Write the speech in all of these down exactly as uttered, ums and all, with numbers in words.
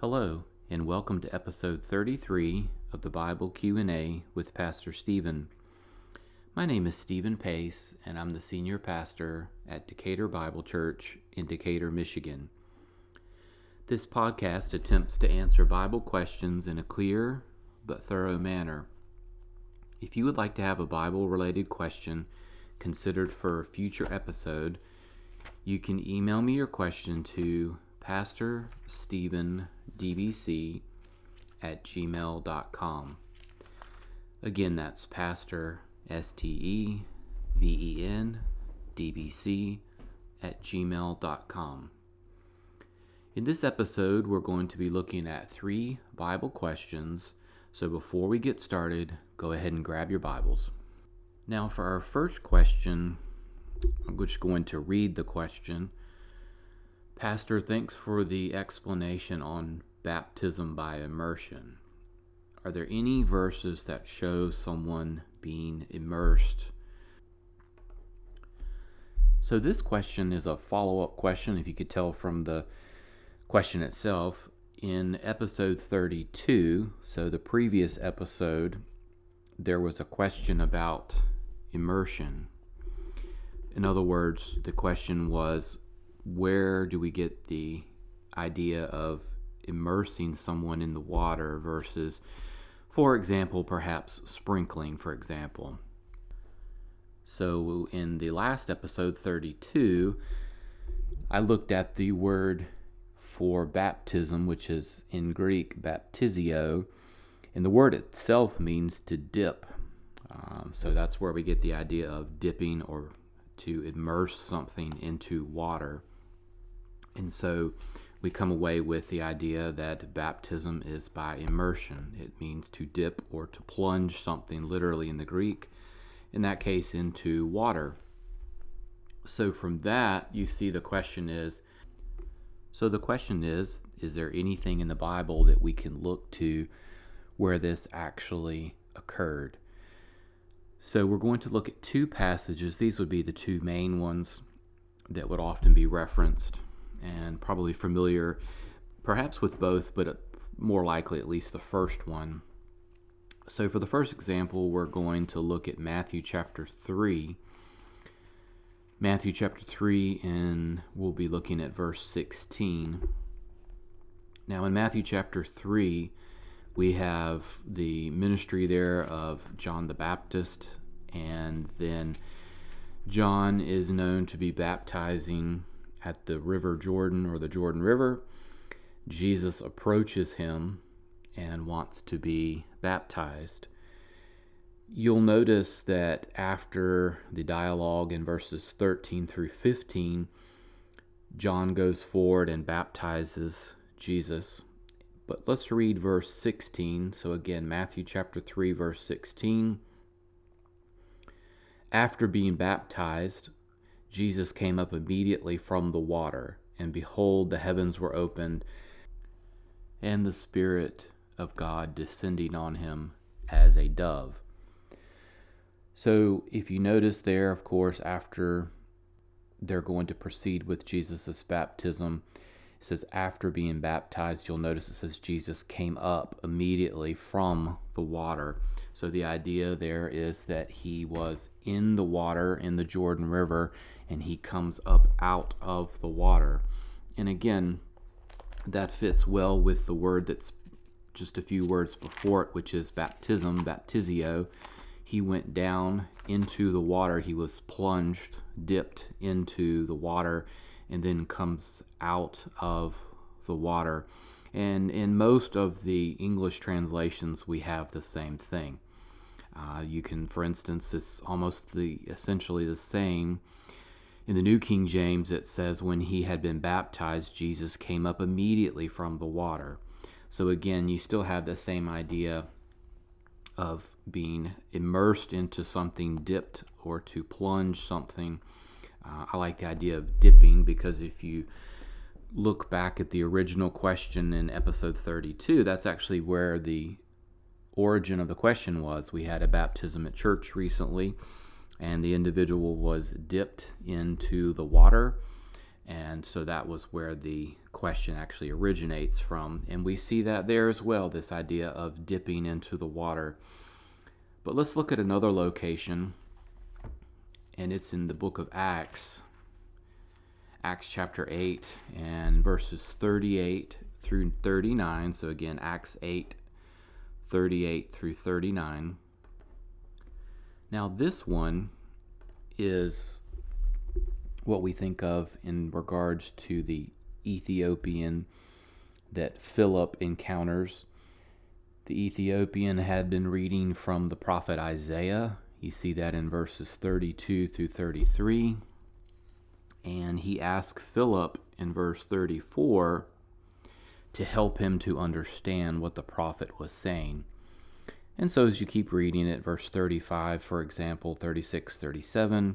Hello, and welcome to episode thirty-three of the Bible Q and A with Pastor Stephen. My name is Stephen Pace, and I'm the senior pastor at Decatur Bible Church in Decatur, Michigan. This podcast attempts to answer Bible questions in a clear but thorough manner. If you would like to have a Bible-related question considered for a future episode, you can email me your question to pastor stephen d b c at gmail dot com. Again, that's pastor S T E V E N D B C at gmail dot com. In this episode, we're going to be looking at three Bible questions. So before we get started, go ahead and grab your Bibles. Now, for our first question, I'm just going to read the question. Pastor, thanks for the explanation on baptism by immersion. Are there any verses that show someone being immersed? So this question is a follow-up question, if you could tell from the question itself. In episode thirty-two, so the previous episode, there was a question about immersion. In other words, the question was, where do we get the idea of immersing someone in the water versus, for example, perhaps sprinkling, for example. So in the last episode, thirty-two, I looked at the word for baptism, which is in Greek, baptizio, and the word itself means to dip. Um, so that's where we get the idea of dipping or to immerse something into water. And so we come away with the idea that baptism is by immersion. It means to dip or to plunge something, literally in the Greek, in that case into water. So from that, you see the question is, so the question is, is there anything in the Bible that we can look to where this actually occurred? So we're going to look at two passages. These would be the two main ones that would often be referenced and probably familiar perhaps with both, but more likely at least the first one. So for the first example, we're going to look at Matthew chapter three. Matthew chapter three, and we'll be looking at verse sixteen. Now in Matthew chapter three, we have the ministry there of John the Baptist, and then John is known to be baptizing at the river Jordan, or the Jordan River. Jesus approaches him and wants to be baptized. You'll notice that after the dialogue in verses thirteen through fifteen, John goes forward and baptizes Jesus. But let's read verse sixteen. So again, Matthew chapter three, verse sixteen. After being baptized, Jesus came up immediately from the water, and behold, the heavens were opened, and the Spirit of God descending on him as a dove. So if you notice there, of course, after they're going to proceed with Jesus' baptism, it says after being baptized, you'll notice it says Jesus came up immediately from the water. So the idea there is that he was in the water in the Jordan River, and he comes up out of the water. And again, that fits well with the word that's just a few words before it, which is baptism, baptizio. He went down into the water. He was plunged, dipped into the water, and then comes out of the water. And in most of the English translations, we have the same thing. Uh, you can, for instance, it's almost the essentially the same. In the New King James, it says, when he had been baptized, Jesus came up immediately from the water. So again, you still have the same idea of being immersed into something, dipped, or to plunge something. Uh, I like the idea of dipping because if you look back at the original question in episode thirty-two, that's actually where the origin of the question was. We had a baptism at church recently, and the individual was dipped into the water, And so that was where the question actually originates from. And we see that there as well, this idea of dipping into the water. But let's look at another location, and it's in the book of Acts, Acts chapter eight, and verses thirty-eight through thirty-nine. So again, Acts eight, thirty-eight through thirty-nine. Now this one is what we think of in regards to the Ethiopian that Philip encounters. The Ethiopian had been reading from the prophet Isaiah. You see that in verses thirty-two through thirty-three. And he asked Philip in verse thirty-four to help him to understand what the prophet was saying. And so as you keep reading it, verse thirty-five, for example, thirty-six, thirty-seven,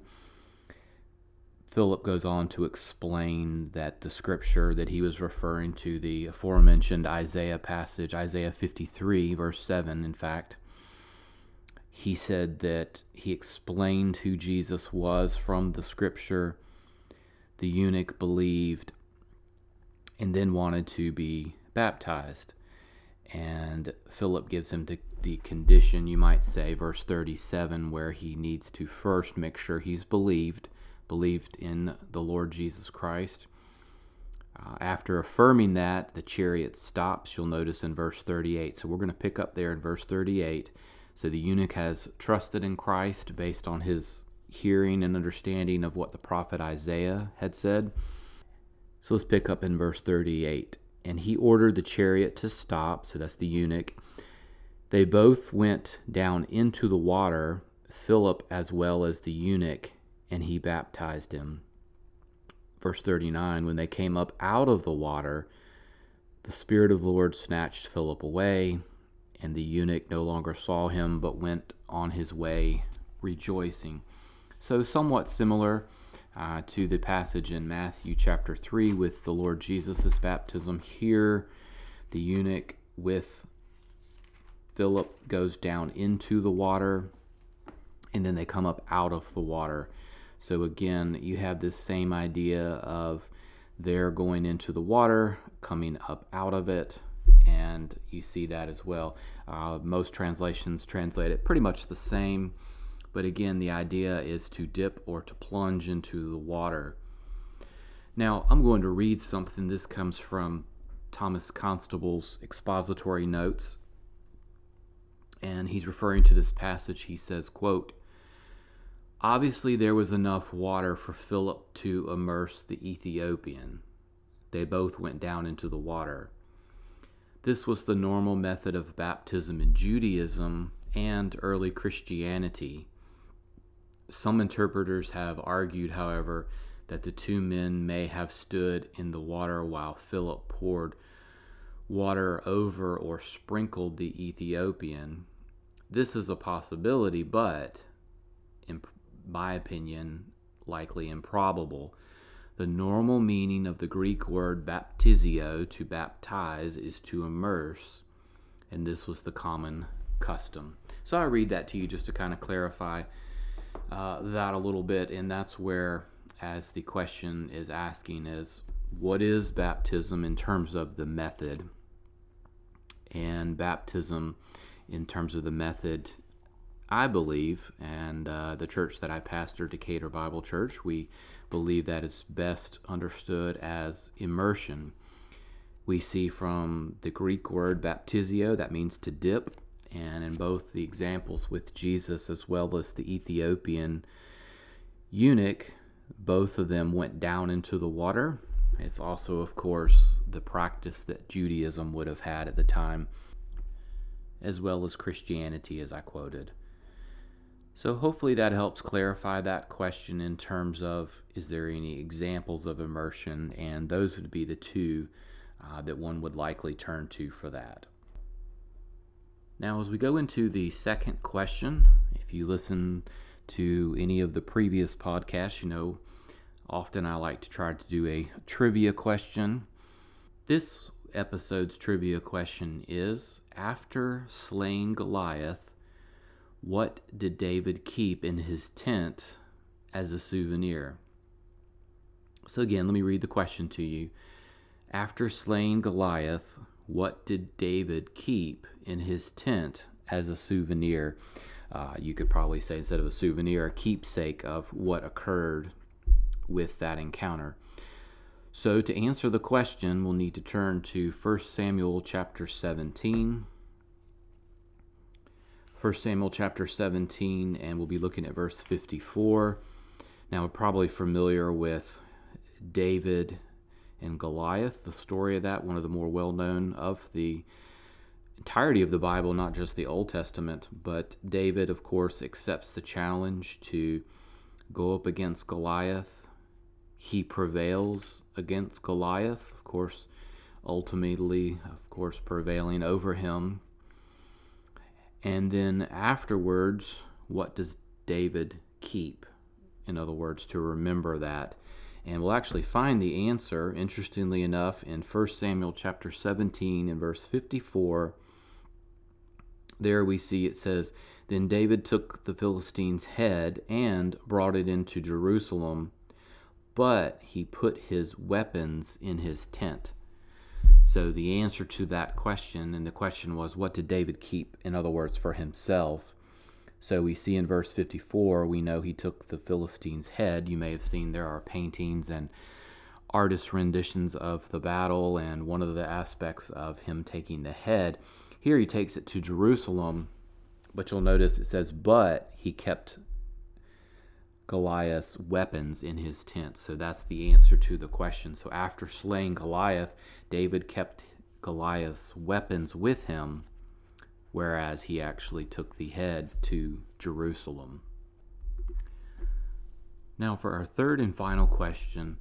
Philip goes on to explain that the scripture that he was referring to, the aforementioned Isaiah passage, Isaiah fifty-three, verse seven, in fact, he said that he explained who Jesus was from the scripture. The eunuch believed and then wanted to be baptized. And Philip gives him the, the condition, you might say, verse thirty-seven, where he needs to first make sure he's believed, believed in the Lord Jesus Christ. Uh, after affirming that, the chariot stops, you'll notice in verse thirty-eight. So we're going to pick up there in verse thirty-eight. So the eunuch has trusted in Christ based on his hearing and understanding of what the prophet Isaiah had said. So let's pick up in verse thirty-eight. And he ordered the chariot to stop, so that's the eunuch. They both went down into the water, Philip as well as the eunuch, and he baptized him. Verse thirty-nine, when they came up out of the water, the Spirit of the Lord snatched Philip away, and the eunuch no longer saw him, but went on his way rejoicing. So somewhat similar uh, to the passage in Matthew chapter three with the Lord Jesus' baptism. Here, the eunuch with Philip goes down into the water, and then they come up out of the water. So again, you have this same idea of they're going into the water, coming up out of it, and you see that as well. Uh, most translations translate it pretty much the same, but again, the idea is to dip or to plunge into the water. Now, I'm going to read something. This comes from Thomas Constable's expository notes, and he's referring to this passage. He says, quote, "Obviously there was enough water for Philip to immerse the Ethiopian. They both went down into the water. This was the normal method of baptism in Judaism and early Christianity. Some interpreters have argued, however, that the two men may have stood in the water while Philip poured water over or sprinkled the Ethiopian. This is a possibility, but in my opinion, likely improbable. The normal meaning of the Greek word baptizio, to baptize, is to immerse, and this was the common custom." So I read that to you just to kind of clarify uh, that a little bit, and that's where, as the question is asking, is what is baptism in terms of the method? And baptism in terms of the method, I believe, and uh, the church that I pastor, Decatur Bible Church, we believe that is best understood as immersion. We see from the Greek word baptizio, that means to dip, and in both the examples with Jesus as well as the Ethiopian eunuch, both of them went down into the water. It's also, of course, the practice that Judaism would have had at the time, as well as Christianity, as I quoted. So hopefully that helps clarify that question in terms of, is there any examples of immersion? And those would be the two uh, that one would likely turn to for that. Now, as we go into the second question, if you listen to any of the previous podcasts, you know, often I like to try to do a trivia question. This episode's trivia question is, after slaying Goliath, what did David keep in his tent as a souvenir? So again, let me read the question to you. After slaying Goliath, what did David keep in his tent as a souvenir? Uh, you could probably say, instead of a souvenir, a keepsake of what occurred with that encounter. So to answer the question, we'll need to turn to First Samuel chapter seventeen. First Samuel chapter seventeen, and we'll be looking at verse fifty-four. Now, we're probably familiar with David and Goliath, the story of that, one of the more well-known of the entirety of the Bible, not just the Old Testament. But David, of course, accepts the challenge to go up against Goliath. He prevails against Goliath, of course, ultimately, of course, prevailing over him. And then afterwards, what does David keep? In other words, to remember that. And we'll actually find the answer, interestingly enough, in First Samuel chapter seventeen and verse fifty-four. There we see it says, "Then David took the Philistines' head and brought it into Jerusalem, but he put his weapons in his tent." So the answer to that question, and the question was, what did David keep, in other words, for himself? So we see in verse fifty-four, we know he took the Philistines' head. You may have seen there are paintings and artist renditions of the battle, and one of the aspects of him taking the head, here he takes it to Jerusalem, but you'll notice it says, but he kept Goliath's weapons in his tent. So that's the answer to the question. So after slaying Goliath, David kept Goliath's weapons with him, whereas he actually took the head to Jerusalem. Now for our third and final question.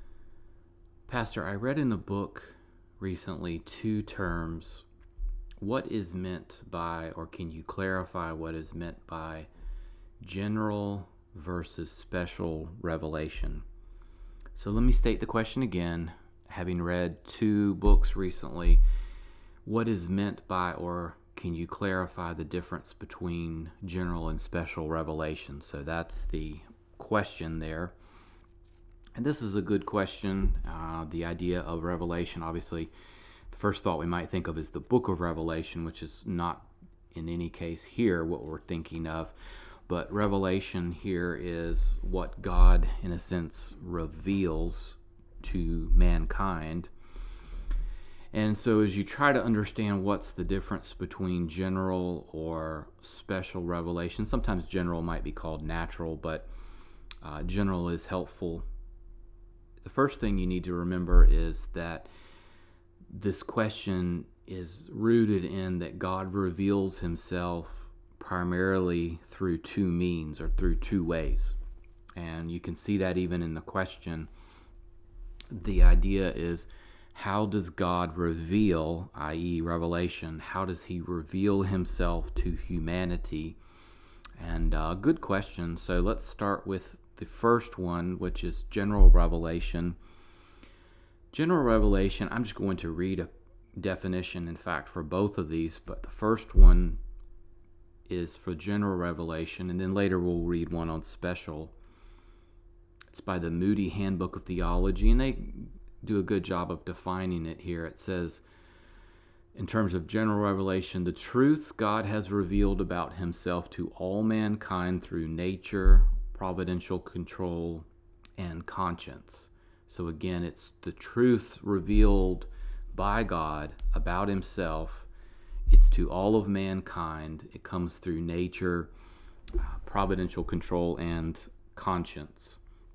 Pastor, I read in a book recently two terms. What is meant by, or can you clarify what is meant by, general versus special revelation? So let me state the question again. Having read two books recently, what is meant by, or can you clarify the difference between general and special revelation? So that's the question there. And this is a good question. Uh, the idea of revelation, obviously, the first thought we might think of is the book of Revelation, which is not in any case here what we're thinking of. But revelation here is what God, in a sense, reveals to mankind. And so as you try to understand what's the difference between general or special revelation, sometimes general might be called natural, but uh, general is helpful. The first thing you need to remember is that this question is rooted in that God reveals himself primarily through two means, or through two ways. And you can see that even in the question. The idea is, how does God reveal, that is revelation, how does he reveal himself to humanity? And uh, good question. So let's start with the first one, which is general revelation. General revelation, I'm just going to read a definition, in fact, for both of these, but the first one is for general revelation, and then later we'll read one on special. It's by the Moody Handbook of Theology, and they do a good job of defining it here. It says, in terms of general revelation, the truths God has revealed about himself to all mankind through nature, providential control, and conscience. So again, it's the truth revealed by God about himself. It's to all of mankind. It comes through nature, uh, providential control, and conscience.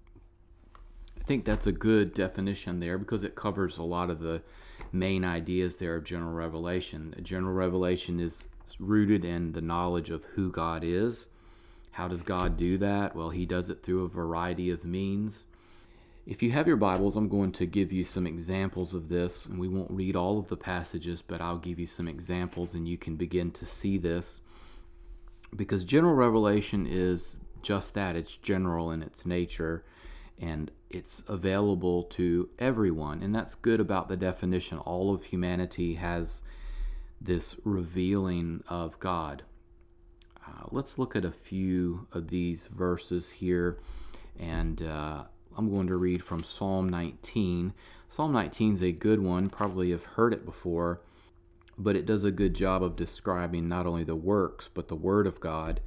I think that's a good definition there because it covers a lot of the main ideas there of general revelation. General revelation is rooted in the knowledge of who God is. How does God do that? Well, he does it through a variety of means. If you have your Bibles, I'm going to give you some examples of this, and we won't read all of the passages, but I'll give you some examples and you can begin to see this. Because general revelation is just that. It's general in its nature, and it's available to everyone. And that's good about the definition. All of humanity has this revealing of God. Uh, let's look at a few of these verses here, and uh, I'm going to read from Psalm nineteen. Psalm nineteen is a good one. Probably have heard it before, but it does a good job of describing not only the works, but the Word of God.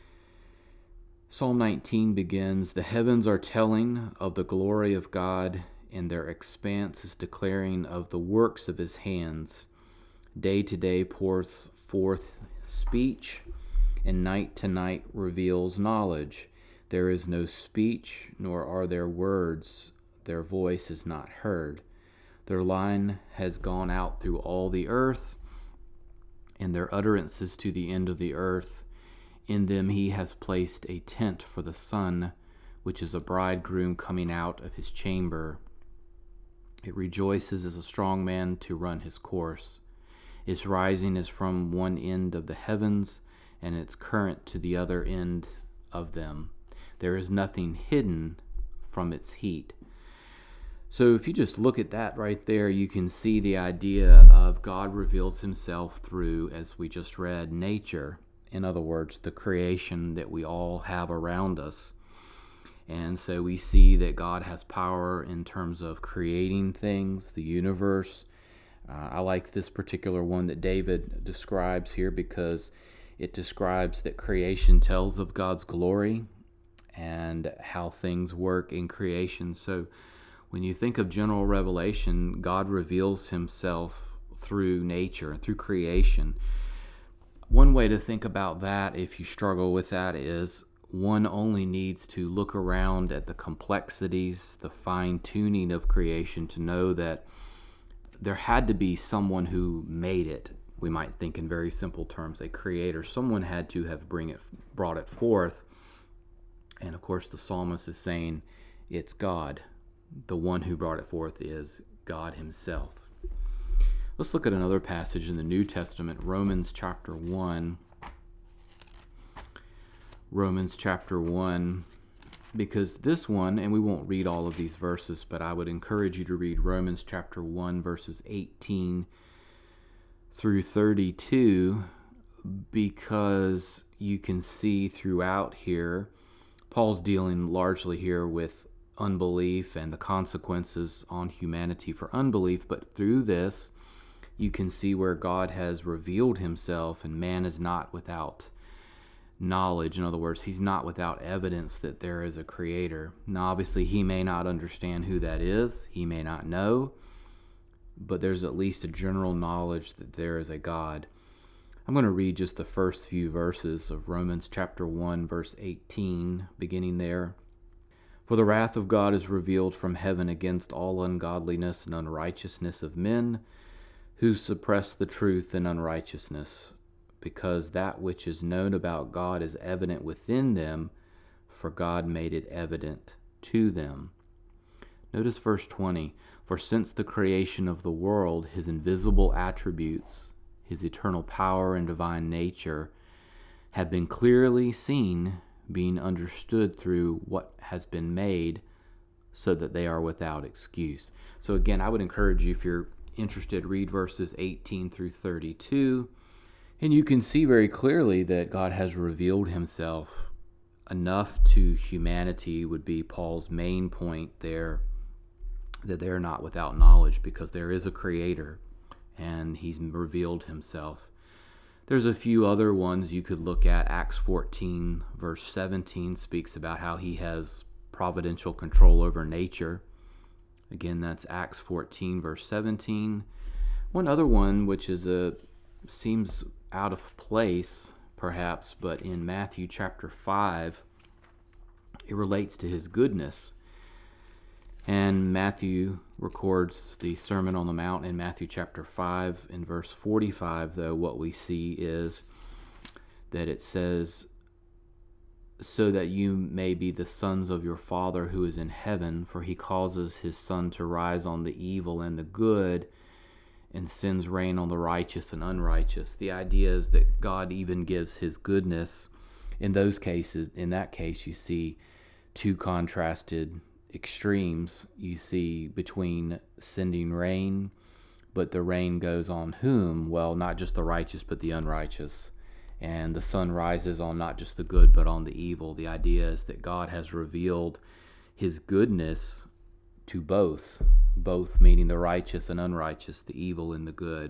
Psalm nineteen begins, "The heavens are telling of the glory of God, and their expanse is declaring of the works of his hands. Day to day pours forth speech, and night to night reveals knowledge. There is no speech, nor are there words. Their voice is not heard. Their line has gone out through all the earth, and their utterances to the end of the earth. In them he has placed a tent for the sun, which is a bridegroom coming out of his chamber. It rejoices as a strong man to run his course. Its rising is from one end of the heavens, and its current to the other end of them. There is nothing hidden from its heat." So if you just look at that right there, you can see the idea of God reveals himself through, as we just read, nature. In other words, the creation that we all have around us. And so we see that God has power in terms of creating things, the universe. Uh, I like this particular one that David describes here because it describes that creation tells of God's glory and how things work in creation. So when you think of general revelation, God reveals himself through nature, through creation. One way to think about that, if you struggle with that, is one only needs to look around at the complexities, the fine-tuning of creation to know that there had to be someone who made it. We might think in very simple terms, a creator. Someone had to have bring it, brought it forth. And of course the psalmist is saying it's God. The one who brought it forth is God himself. Let's look at another passage in the New Testament, Romans chapter one. Romans chapter one, because this one, and we won't read all of these verses, but I would encourage you to read Romans chapter one, verses eighteen through thirty-two, because you can see throughout here, Paul's dealing largely here with unbelief and the consequences on humanity for unbelief, but through this, you can see where God has revealed himself, and man is not without knowledge. In other words, he's not without evidence that there is a creator. Now, obviously, he may not understand who that is. He may not know, but there's at least a general knowledge that there is a God. I'm going to read just the first few verses of Romans chapter one, verse eighteen, beginning there. "For the wrath of God is revealed from heaven against all ungodliness and unrighteousness of men, who suppress the truth in unrighteousness, because that which is known about God is evident within them, for God made it evident to them." Notice verse twenty, "For since the creation of the world, his invisible attributes, his eternal power and divine nature, have been clearly seen, being understood through what has been made, so that they are without excuse." So again, I would encourage you, if you're interested, read verses eighteen through thirty-two, and you can see very clearly that God has revealed himself enough to humanity, would be Paul's main point there, that they're not without knowledge because there is a creator and he's revealed himself. There's a few other ones you could look at. Acts fourteen verse seventeen speaks about how he has providential control over nature. Again, that's Acts fourteen verse seventeen. One other one, which is a seems out of place perhaps, but in Matthew chapter five, it relates to his goodness. And Matthew records the Sermon on the Mount in Matthew chapter five. In verse forty-five, though, what we see is that it says, "So that you may be the sons of your Father who is in heaven, for he causes his sun to rise on the evil and the good, and sends rain on the righteous and unrighteous." The idea is that God even gives his goodness. In those cases, in that case, you see two contrasted extremes. You see between sending rain, but the rain goes on whom? Well, not just the righteous, but the unrighteous. And the sun rises on not just the good, but on the evil. The idea is that God has revealed his goodness to both, both meaning the righteous and unrighteous, the evil and the good.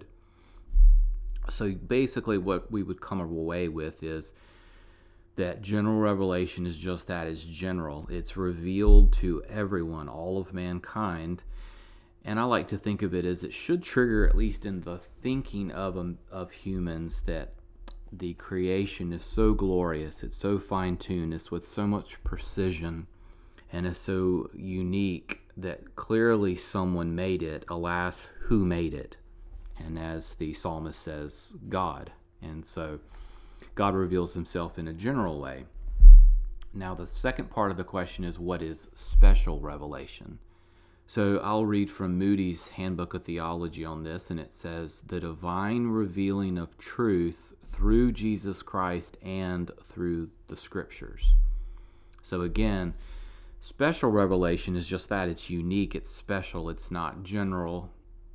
So basically what we would come away with is that general revelation is just that, it's general. It's revealed to everyone, all of mankind. And I like to think of it as it should trigger, at least in the thinking of, um, of humans, that the creation is so glorious, it's so fine-tuned, it's with so much precision, and is so unique that clearly someone made it. Alas, who made it? And as the psalmist says, God. And so God reveals himself in a general way. Now the second part of the question is, what is special revelation? So I'll read from Moody's Handbook of Theology on this, and it says, the divine revealing of truth through Jesus Christ and through the Scriptures. So again, special revelation is just that. It's unique, it's special, it's not general,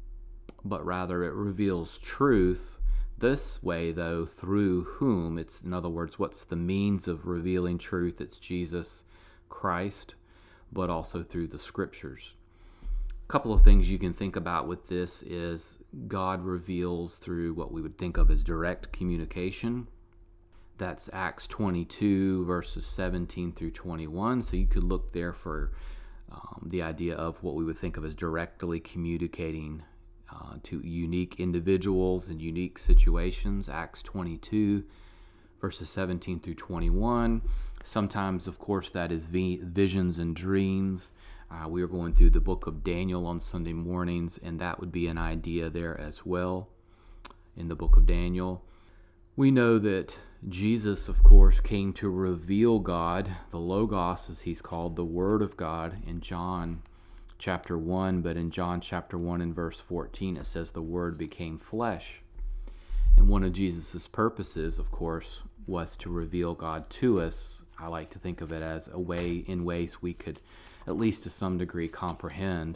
but rather it reveals truth. This way, though, through whom? It's, in other words, what's the means of revealing truth? It's Jesus Christ, but also through the Scriptures. A couple of things you can think about with this is God reveals through what we would think of as direct communication. That's Acts twenty-two, verses seventeen through twenty-one. So you could look there for um, the idea of what we would think of as directly communicating Uh, to unique individuals and unique situations. Acts twenty-two, verses seventeen through twenty-one. Sometimes, of course, that is v- visions and dreams. Uh, we are going through the book of Daniel on Sunday mornings, and that would be an idea there as well in the book of Daniel. We know that Jesus, of course, came to reveal God, the Logos, as he's called, the Word of God, in John chapter one, but in John chapter one and verse fourteen it says the Word became flesh. And one of Jesus' purposes, of course, was to reveal God to us. I like to think of it as a way, in ways we could, at least to some degree, comprehend.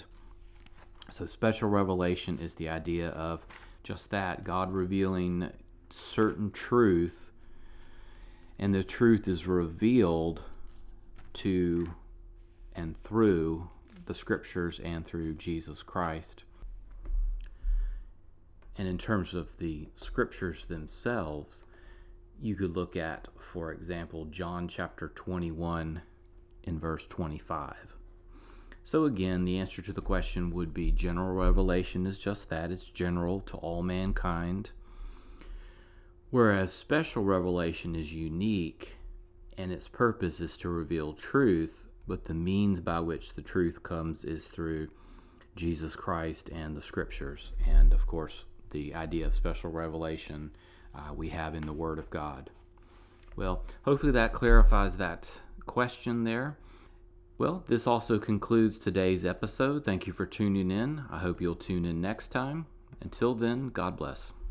So special revelation is the idea of just that, God revealing certain truth, and the truth is revealed to and through the Scriptures and through Jesus Christ. And in terms of the Scriptures themselves, you could look at, for example, John chapter twenty-one in verse twenty-five. So again, the answer to the question would be general revelation is just that. It's general to all mankind. Whereas special revelation is unique, and its purpose is to reveal truth, but the means by which the truth comes is through Jesus Christ and the Scriptures. And of course, the idea of special revelation uh, we have in the Word of God. Well, hopefully that clarifies that question there. Well, this also concludes today's episode. Thank you for tuning in. I hope you'll tune in next time. Until then, God bless.